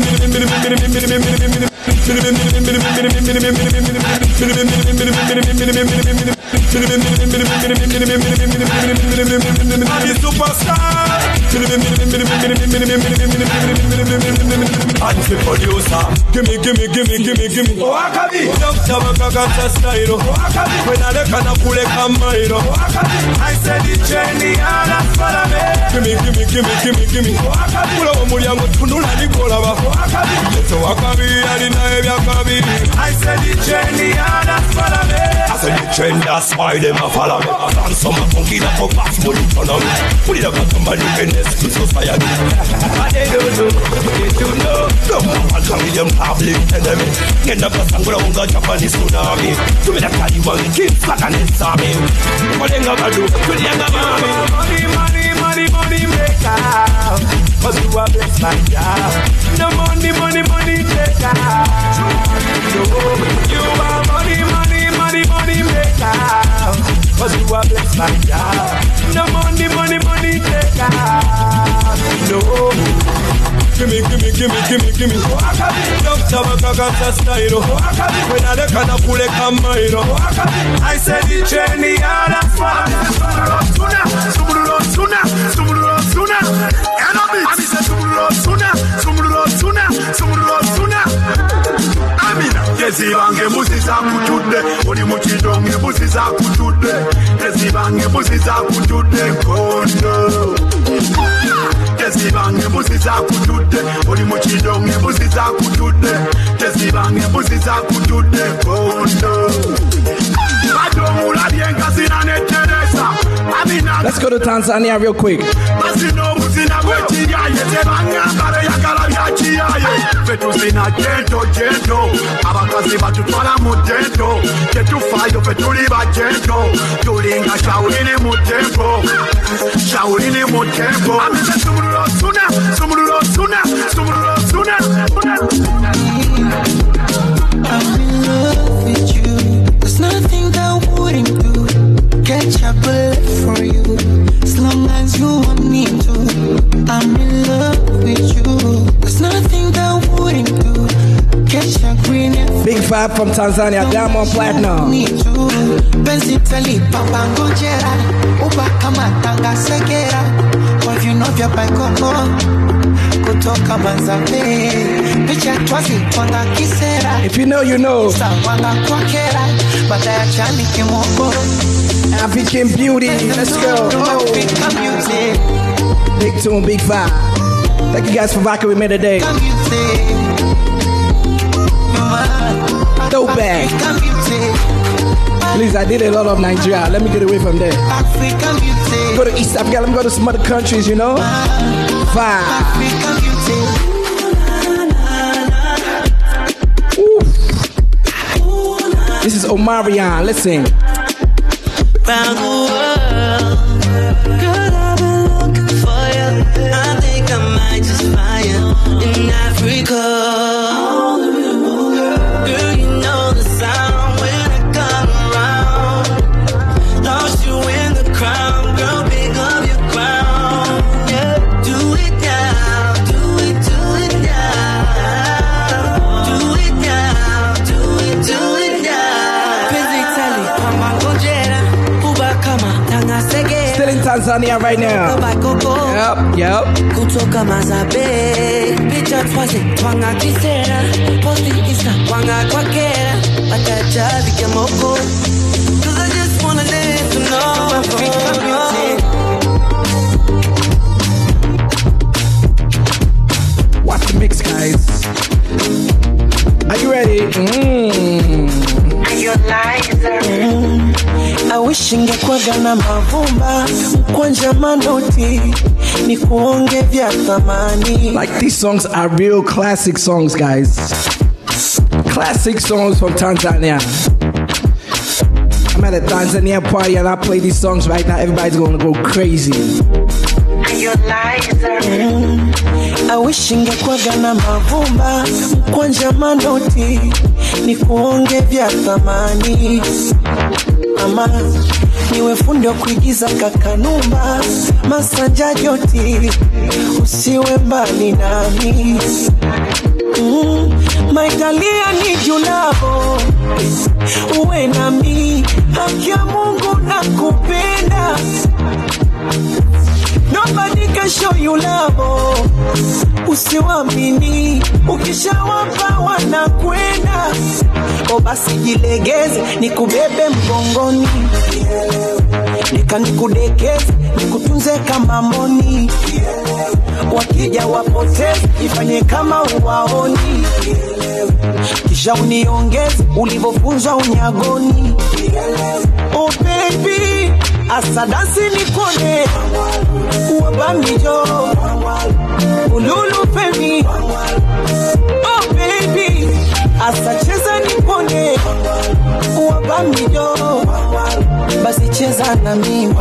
Gimme. Dr. Makagata style. When I look at a pule kamairo, I said the journey and I follow me. Gimme. Pula omulyango tunula likolaba. Yeso wakabi alina ebyakabi. I said the journey and I follow me. I said the trend that's why them a follow me. Dance some funky that for pass for economy. Put it up at somebody business to society. But they don't know. Come on, come with them public enemy. Get the bus and go on the Japanese tsunami. To me that carry one kids like an army. What they gonna do? To the younger mommy. Money maker. Cause you are blessed by God. No money taker. No, you are money maker. Cause you are blessed by God. No money taker. No. Gimme. Dr. Makagata style. When I look at a pule kamairo, I said the journey and I Suna. Enemy. I said Suna. Amina. Yezibange mbuzi zakutudde. Oli mukidonge mbuzi zakutudde. Yezibange mbuzi zakutudde. Kondo. Yezibange mbuzi zakutudde. Oli mukidonge mbuzi zakutudde. Yezibange mbuzi zakutudde. Kondo. Let's go to Tanzania real quick. fetuzina gento gento abakazi batutwala mu gento tetufayo fetuli ba gento tulinga shaulini mu tempo shaulini mu tempo amese sumululo suna sumululo suna sumululo suna I'm in love with you. There's nothing that wouldn't do. Catch a bullet for you, as long as you want me to. I'm in love with you. There's nothing that wouldn't do. Catch a green. Big Five from Tanzania, Diamond Platinum. Benzi tali papa ngojera, uba kama tanga segera. Kwa vino vya paikoko, kutoka Manzambe. Picha twazi kwanga kisera. If you know, you know. Sawanga kwa kera, badaya chani kimoko. African Beauty, let's go. Oh. Big tune, Big Five. Thank you guys for rocking with me today. Throwback. Please, I did a lot of Nigeria. Let me get away from there. Go to East Africa. Let me go to some other countries, you know. Five. This is Omarion. Let's sing. Round the world, girl, I've been looking for you. I think I might just find you in Africa. Girl, you know the sound when I come around. Lost you in the crowd, girl, pick up your crown. Yeah, do it now, do it now. Do it now, do it now. Busy telly, come on, go Jera. Still in Tanzania right now. Yep. Kutoka Mazabe, picha twazi twanga kisera, posti insta twanga kwa kera, ataja vike moko. 'Cause I just wanna live to know African beauty. Watch the mix, guys. Are you ready? Are you liar? I wish ingekuwaga na mavumba kwanja manoti ni kuonge vya thamani. Like these songs are real classic songs, guys. Classic songs from Tanzania. I'm at a Tanzania party and I play these songs right now. Everybody's gonna go crazy. Are you liar? I wish ingekuwaga na mavumba kwanja manoti ni kuonge vya thamani. Ama niwe fundi wa kuigiza Kakanumba, Masanja Joti, usiwe mbali nami. Maitalia ni julavo, uwe nami, haki ya Mungu nakupenda. Nobody can show you love, usiwamini, ukishawapa wanakwenda. O basi jilegeze, nikubebe mgongoni, nikanikudekeze, nikutunze kama moni. Wakija wapoteze, ifanye kama uwaoni. Kisha uniongeze, ulivofunzwa unyagoni. Oh baby, asadasi nikone, uwabamijo, ululu pemi. Oh baby, asacheza nikone, uwabamijo, basi cheza na mimi.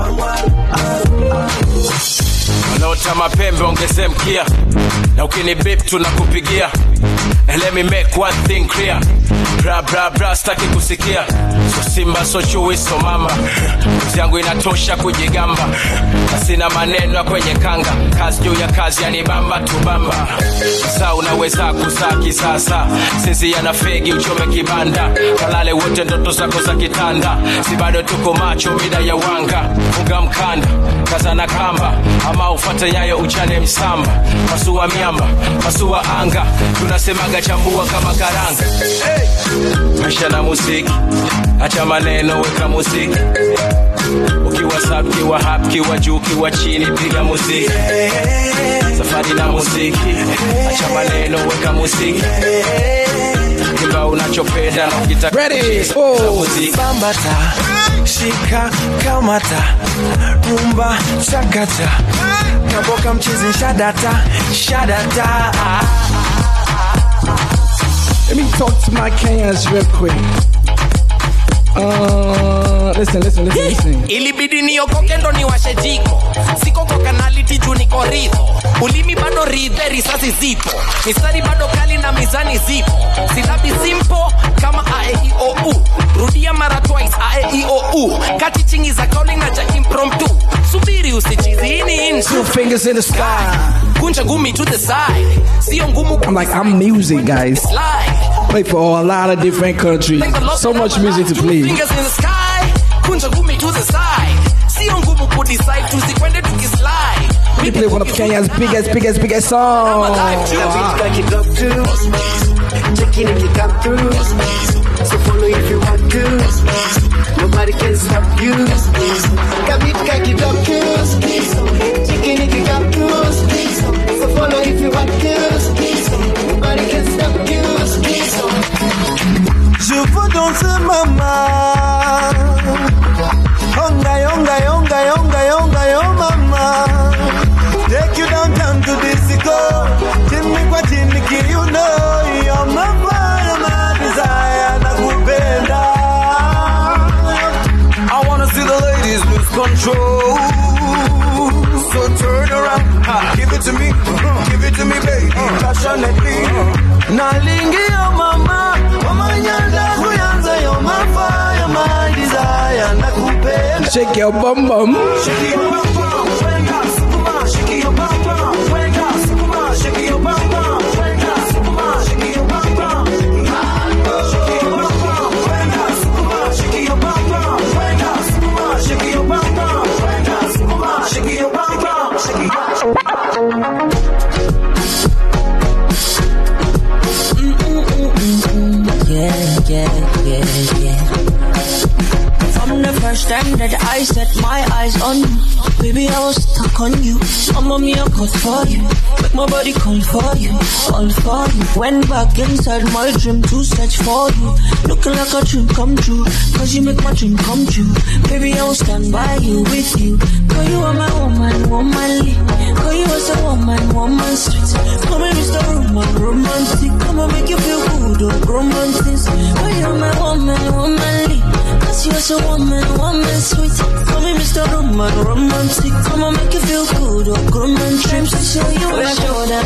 Wanaota mapembe ongeze mkia, na ukini beep tunakupigia. And let me make one thing clear, bra bra bra staki kusikia. So simba so chui so mama, kazi yangu inatosha kujigamba. Sina maneno ya kwenye kanga, kazi juu ya kazi yanibamba tubamba. Sasa unaweza kuzaa kisasa, sisi yana fegi uchome kibanda. Kalale wote ndoto zako za kitanda, si bado tuko macho mida ya wanga. Funga mkanda, kaza na kamba, ama ufate nyayo uchane msamba. Pasua miamba, pasua anga, tunasemaga chambua kama karanga. Maisha na muziki, acha maneno weka muziki. Ukiwa sub, kiwa hap, kiwa juu, kiwa chini, piga muziki. Safari na muziki, acha maneno weka muziki. Kimba unachopenda na ukitaka. Ready, oh. Bambata, shika, kamata, rumba, chakata, kaboka mchizi, shadata, shadata. Let me talk to my Kenyans real quick. Listen. Ilibidi niokoke ndo niwashe jiko. Siko kwa kanaliti juu niko ridho. Ulimi bado ridhe, risasi zipo. Mistari bado kali na mizani zipo. Silabi simple kama A-E-I-O-U. Rudia mara twice A-E-I-O-U. Kati chingi za calling na ja impromptu. Subiri usichizi hini in. 2 fingers in the sky. Kunja gumi to the side. Sio ngumu. I'm like, I'm music, guys. Play for a lot of different countries. So much music to play. 2 fingers in the sky. Kunja gumi to the side. Sio ngumu ku decide. Tusikwende tukislide. We play one of Kenya's biggest songs. Checking if you come through. So follow if you want to. Nobody can stop you. Kabit it up, checking if you come through. So follow if you want to. Nobody can stop you. Je veux danser maman. Yonga, mama. Take you downtown to disco. Jimmy, you know. You're my fire, my desire, nakupenda. I wanna see the ladies lose control. So turn around, give it to me, baby, passionately. Nalingi yo mama, nyanda kuyanza, you're my fire, my desire, nakupenda. Shake your bum bum. Shake your bum bum, shake your bum bum, shake your bum bum. Yeah. From the first time that I set my eyes on you, baby, I was stuck on you. Mama, me a cut for you, make my body call for you, all for you. Went back inside my dream to search for you, looking like a dream come true, cause you make my dream come true. Baby, I will stand by you, with you. Cause you are my woman, womanly. Cause you are a woman, sweet. Come and Mr. Romantic. Come and make you feel good, oh, romantic. Cause you are my woman, womanly. Cause you are so woman, sweet. Come and Mr. Romantic. Come and make you feel good, oh, romantic. Dreams to show you. Let's show them.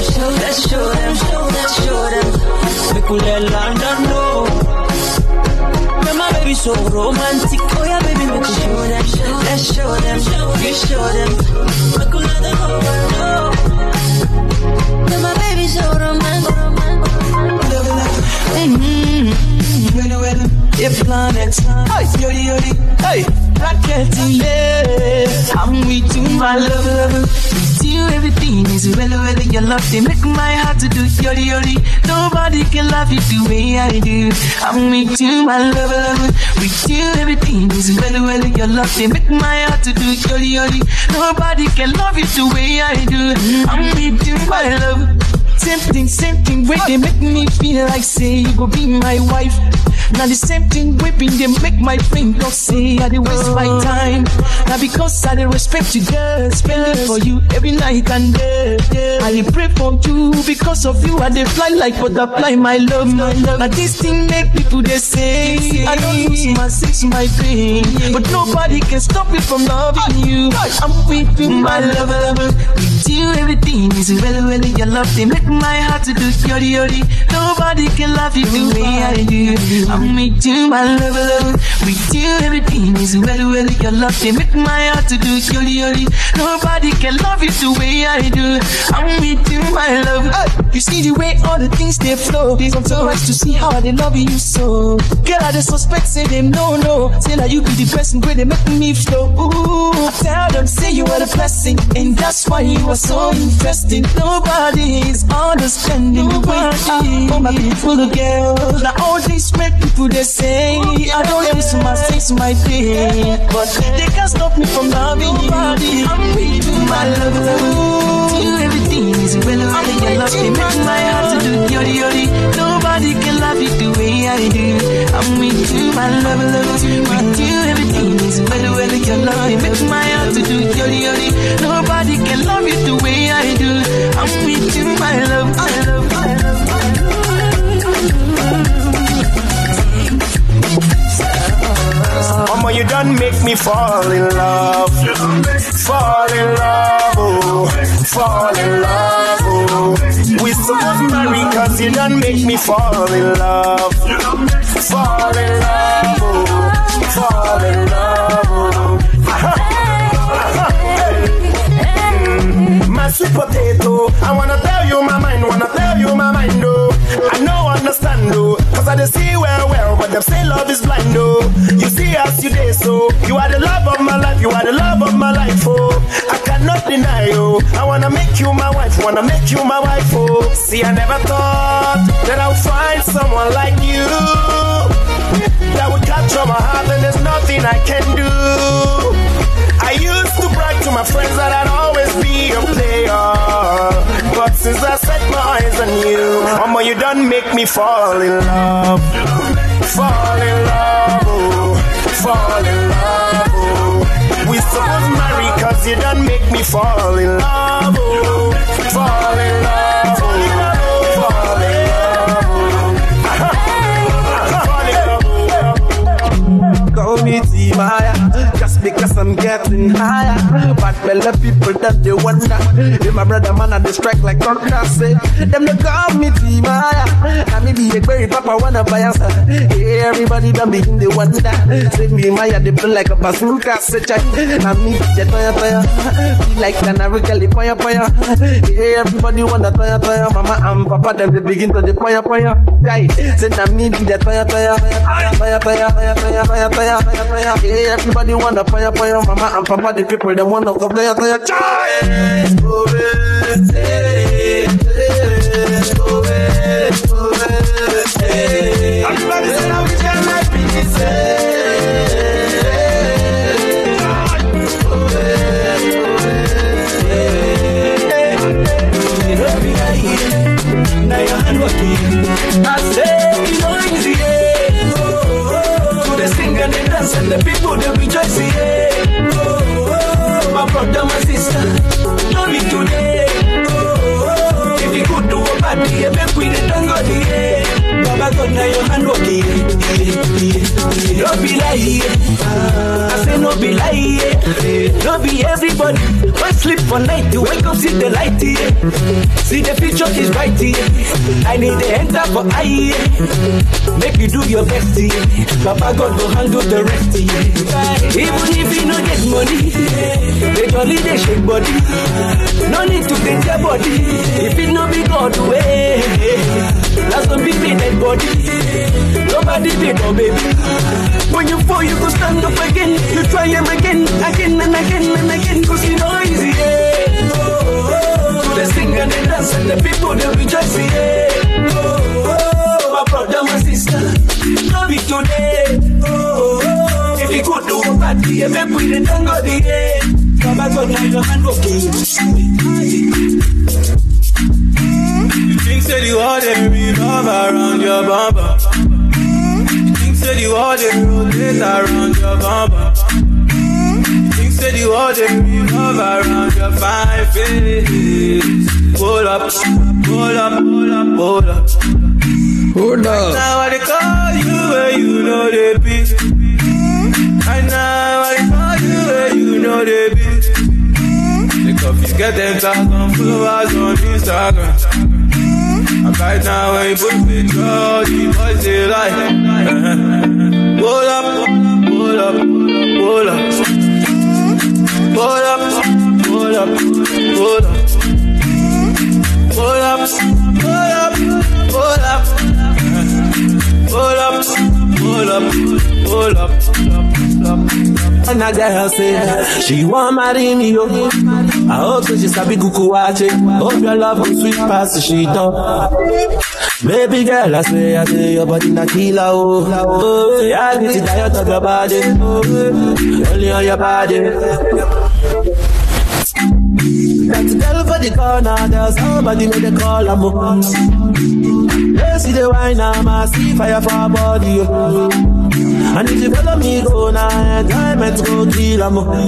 Make we let London know. My baby so romantic. Oh yeah, baby, make you show them. Let's show them. You show them. Make we let the whole world know. My baby so romantic. If planets, yodi, hey, rocket, yeah. I'm with you, my love. With you, everything is well. Your love, they make my heart to do yodi. Nobody can love you the way I do. I'm with you, my love. With you, everything is well. Your love, they make my heart to do yodi. Nobody can love you the way I do. I'm with you, my love. Same thing, way they make me feel like say you go be my wife. Now the same thing whipping they make my brain talk say I dey waste my time. Now because I dey respect you, girl, spend it for you every night and day. I dey pray for you because of you. I dey fly like butterfly, my love. Now this thing make people they say I don't lose my sense, my pain, but nobody can stop me from loving you. I'm with you, my love. With you everything is well. Your love they make my heart to do yodi. Nobody can love you the way I do. I'm with you, my love. With you, everything is well. Your love, they make my heart to do yodi. Nobody can love you the way I do. I'm with you, my love. You see the way all the things they flow. I'm surprised to see how they love you so. Girl, I just suspect, say them no. Say that you be the person where they make me flow. Ooh, I tell them, say you are the blessing, and that's why you are so interesting. Nobody is understanding the way oh my beautiful girl. Now all these make people they say I don't listen my sense, my pain, but they can't stop me from loving you. I'm with you, my love. You everything is well. Your love they make my heart to do yodi. Nobody can love you the way I do. I'm with you, my love. With you everything is well. Your love they make my heart to do yodi. Nobody can love you the way I do. I'm with you, my love. Mama, you done make me fall in love. Fall in love, oh. Fall in love, oh. We supposed to marry cause you done make me fall in love. Fall in love, oh. Fall in love, oh. My sweet potato, I wanna tell you my mind, oh. I know, understand, oh. Cause I just see well, but them say love is blind, oh. You see us today, so you are the love of my life, oh. I cannot deny, oh. I wanna make you my wife, oh. See, I never thought that I'll find someone like you that would capture my heart, and there's nothing I can do. I used to brag to my friends that I'd always be a player, but since I set my eyes on you, mama, you done make me fall in love. Fall in love, oh. Fall in love, oh. We supposed to marry cause you done make me fall in love, oh. Fall in love, oh. Fall in love, oh. Call me T-Maya, just because I'm getting higher. But belly people that they wonder, if my brother man at the strike like thunder, say them they call me T-Maya. I may be a very papa wanna buy us. Hey, everybody done begin the wonder. Say me Maya they play like a bazooka, say check. I me the toya, feel like an African poya. Hey, everybody wanna toya. Mama and papa them they begin to the poya. Guy, say I me the toya. Yeah, everybody wanna fire, mama and papa, the people they wanna go play. Everybody say now we can like be the Now your hand working. I say you know easy. Sing and they dance and the people they rejoice, yeah. Oh, my brother, my sister, love me today. Oh, if you could do a bad day, make we the tango, yeah. Baba God, now your hand working, yeah. No be lie, I say no be lie, yeah. No be everybody, but sleep for night to wake up, see the light, yeah. See the future is bright, yeah. I need the enter for eye, yeah. Make you do your best, yeah. Papa God will handle the rest, yeah. Even if you don't get money, they only they shake body. No need to get your body. If it no be God way, that's the big dead body. Nobody did, oh baby. When you fall, you go stand up again. You try him again and again. Cause you know easy, yeah. They sing and they dance and the people they rejoice, yeah. My brother, my sister, love it today. If you go to a party, make we the tango, yeah. Baba God, now your hand okay. You think say the world they revolve around your bumper. You think say the world they rotate around your bumper. You think say the world they revolve around your fine face. Hold up. Now I call you where you know they be. Right now I call you where you know they be. The coffee get them thousand followers on Instagram. And right now when you put picture, the boys they like. Hold up. And a girl say she want marry me, yo. I hope so she sabi kuku wache. Hope your love will sweet past the sheet up. Baby girl, I say your body na killer, oh. Oh, yeah, I get it tired of your body. Oh, only on your body. That girl for the corner, there's somebody made a call, I'm up. Let's see the wine, I see fire for her body, oh. And if you follow me, go now, enjoyment go kill, I'm up.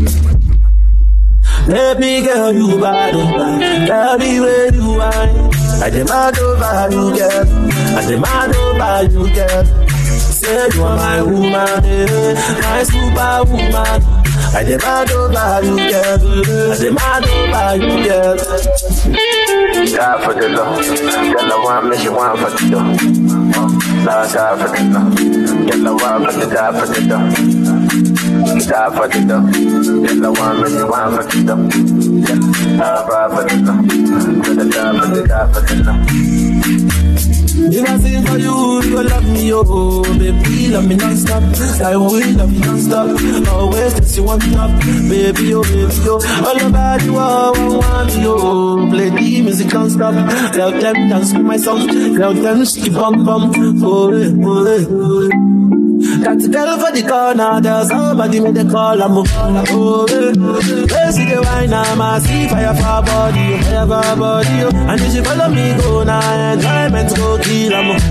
Baby girl, you bad, baby, where you are. I demand over you, girl. I demand over you, girl. Say you are my woman, my superwoman. I demand over you, girl. I demand over you, girl. Die for the love. Girl, I want me, she want for the dough. Lord, die for the love. Girl, I want for the die for the dough. Die for the dough. Girl, I want me, she want for the dough. Die for the love. Girl, I die for the love. If I sing for you, you gon' love me, oh baby, love me non-stop. I will love you non-stop. Always that you want top, baby, oh baby, oh. All about you, oh, I want you, oh. Play the music non-stop. Tell them dance with my song. Tell them shake bum bum. Oh, oh. Got to tell for the corner, there's somebody made the call, I'm a oh, let's see the wine, I'm a see fire for body, fire for body, and if you follow me, go now, enjoyment go kill, I'm a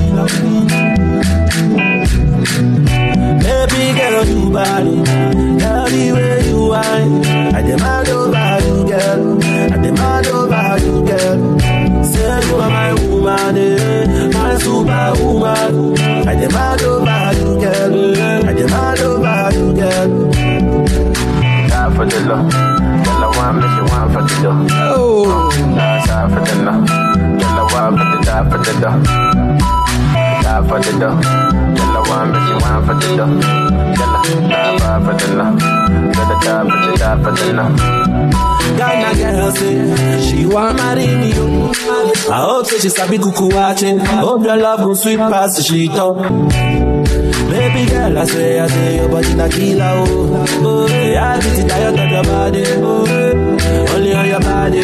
baby girl, you body, tell me where you wine, I demand over you, girl, I demand over you, girl. Say you are my woman, my superwoman. I demand over you, girl. I demand over you, girl. Die for the love. Girl, I want me, she want for the dough. Oh, die for the love. Girl, I want for the die for the dough. Die for the dough. Girl, I want me, she want for the dough. Girl, die for the love. Girl, die for the love. Ghana girl say she want marry me, oh. I hope say she sabi kuku watching. Hope your love will sweet past the sheet up. Baby girl, I say your body na killer, oh. Oh, yeah, I get tired of your body, oh. Only on your body.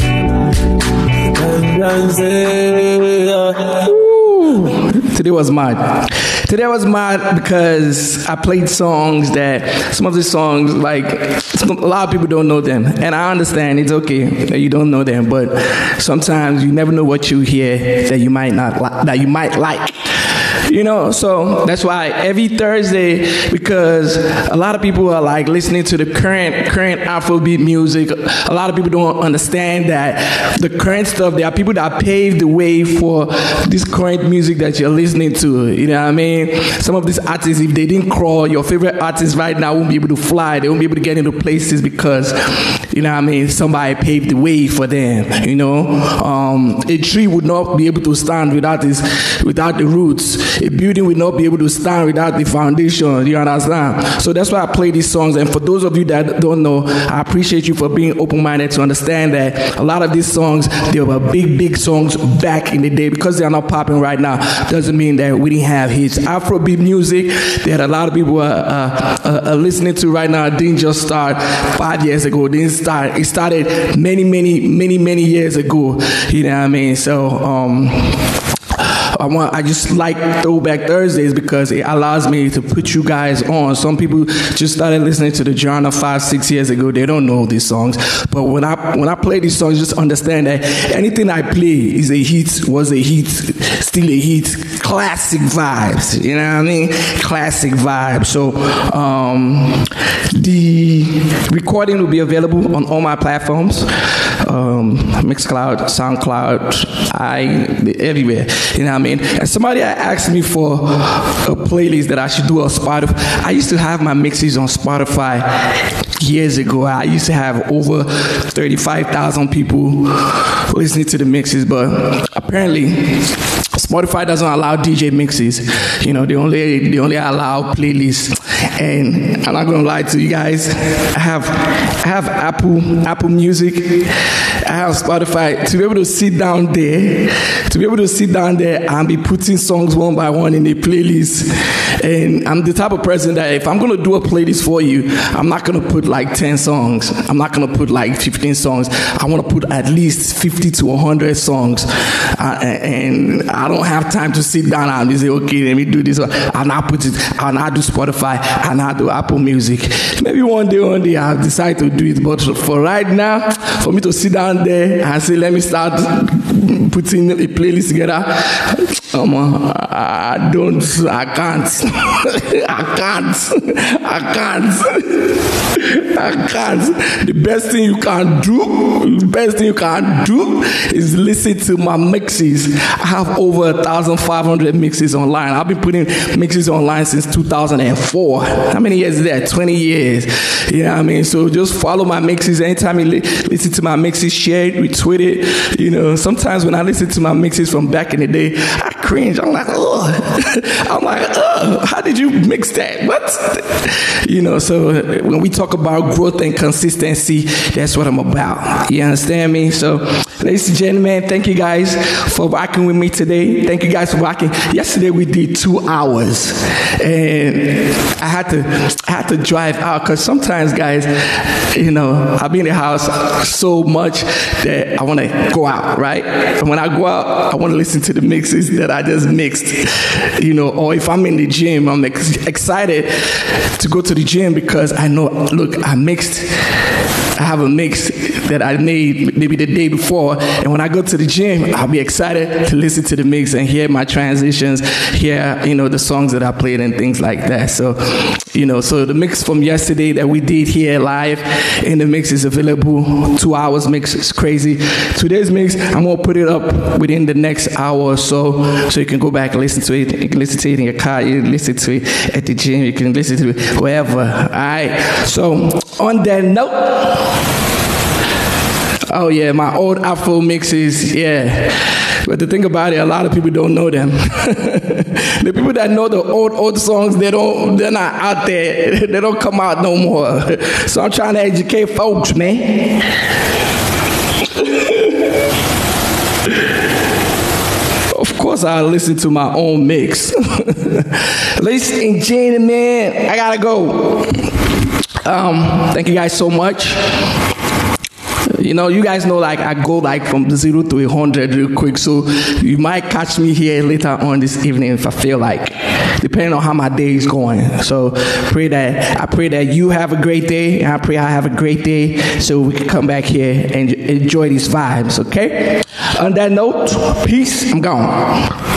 Today was mad. Today was mad because I played songs that some of the songs, like, a lot of people don't know them. And I understand, it's okay that you don't know them, but sometimes you never know what you hear that you might not like, that you might like. You know, so that's why every Thursday, because a lot of people are like listening to the current Afrobeat music. A lot of people don't understand that the current stuff, there are people that paved the way for this current music that you're listening to. You know what I mean? Some of these artists, if they didn't crawl, your favorite artists right now won't be able to fly. They won't be able to get into places because, you know what I mean, somebody paved the way for them, you know? A tree would not be able to stand without the roots. A building will not be able to stand without the foundation. You understand? So that's why I play these songs. And for those of you that don't know, I appreciate you for being open-minded to understand that a lot of these songs, they were big songs back in the day. Because they are not popping right now, doesn't mean that we didn't have hits. Afrobeat music that a lot of people are listening to right now didn't just start 5 years ago. It started many years ago. You know what I mean? So I just like Throwback Thursdays because it allows me to put you guys on. Some people just started listening to the genre 5-6 years ago. They don't know these songs. But when I play these songs, just understand that anything I play is a hit, was a hit, still a hit. Classic vibes. You know what I mean? Classic vibes. So the recording will be available on all my platforms. Mixcloud, SoundCloud, everywhere. You know what I mean? And somebody asked me for a playlist that I should do on Spotify. I used to have my mixes on Spotify years ago. I used to have over 35,000 people listening to the mixes, but apparently Spotify doesn't allow DJ mixes. You know, they only allow playlists. And I'm not gonna lie to you guys. I have Apple Music. I have Spotify. To be able to sit down there and be putting songs one by one in a playlist. And I'm the type of person that if I'm gonna do a playlist for you, I'm not gonna put like 10 songs. I'm not gonna put like 15 songs. I wanna put at least 50 to 100 songs. And I don't have time to sit down and say, okay, let me do this. I'll not put it. I'll not do Spotify. I'll not do Apple Music. Maybe one day I'll decide to do it. But for right now, for me to sit down there and say, let me start putting a playlist together, I can't. The best thing you can do is listen to my mixes. I have over 1,500 mixes online. I've been putting mixes online since 2004. How many years is that? 20 years. You know what I mean? So just follow my mixes. Anytime you listen to my mixes, share it, retweet it. You know, sometimes when I listen to my mixes from back in the day, I cringe. I'm like, how did you mix that? What? You know, so when we talk about growth and consistency, that's what I'm about. You understand me? So, ladies and gentlemen, thank you guys for rocking with me today. Thank you guys for rocking. Yesterday we did 2 hours, and I had to drive out because sometimes, guys, you know, I'll be in the house so much that I want to go out, right? And when I go out, I want to listen to the mixes that I just mixed, you know, or if I'm in the gym, I'm excited to go to the gym because I know, look, I have a mix that I made maybe the day before, and when I go to the gym, I'll be excited to listen to the mix and hear my transitions, hear, you know, the songs that I played and things like that. So, you know, so the mix from yesterday that we did here live, and the mix is available. 2 hours mix is crazy. Today's mix, I'm gonna put it up within the next hour or so you can go back and listen to it. You can listen to it in your car, you can listen to it at the gym, you can listen to it wherever. All right. So on that note, oh yeah, my old Afro mixes, yeah. But the thing about it, a lot of people don't know them. The people that know the old songs, they're not out there. They don't come out no more. So I'm trying to educate folks, man. Of course, I listen to my own mix. Ladies and gentlemen, I gotta go. Thank you guys so much. You know, you guys know, like, I go like from 0 to 100 real quick, so you might catch me here later on this evening if I feel like, depending on how my day is going. So I pray that you have a great day, and I pray I have a great day, so we can come back here and enjoy these vibes, okay? On that note, peace, I'm gone.